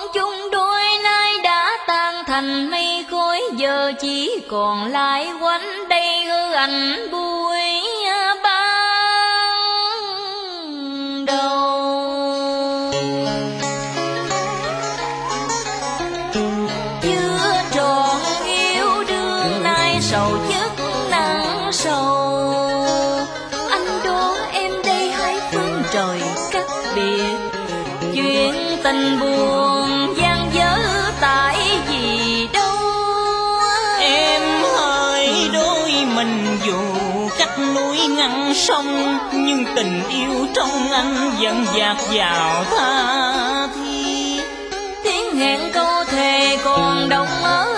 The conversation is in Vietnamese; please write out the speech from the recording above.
chung đôi nay đã tan thành mây khói, giờ chỉ còn lại quanh đây hư ảnh buổi ban đầu. Chưa trọn yêu đương nay sầu giấc nặng sầu, anh đố em đây hai phương trời cách biệt, chuyện tình buồn gian dở tại vì đâu. Em hỡi đôi mình dù cách núi ngăn sông, nhưng tình yêu trong anh vẫn dạt dào tha thiết. Tiếng hẹn câu thề còn đọng ở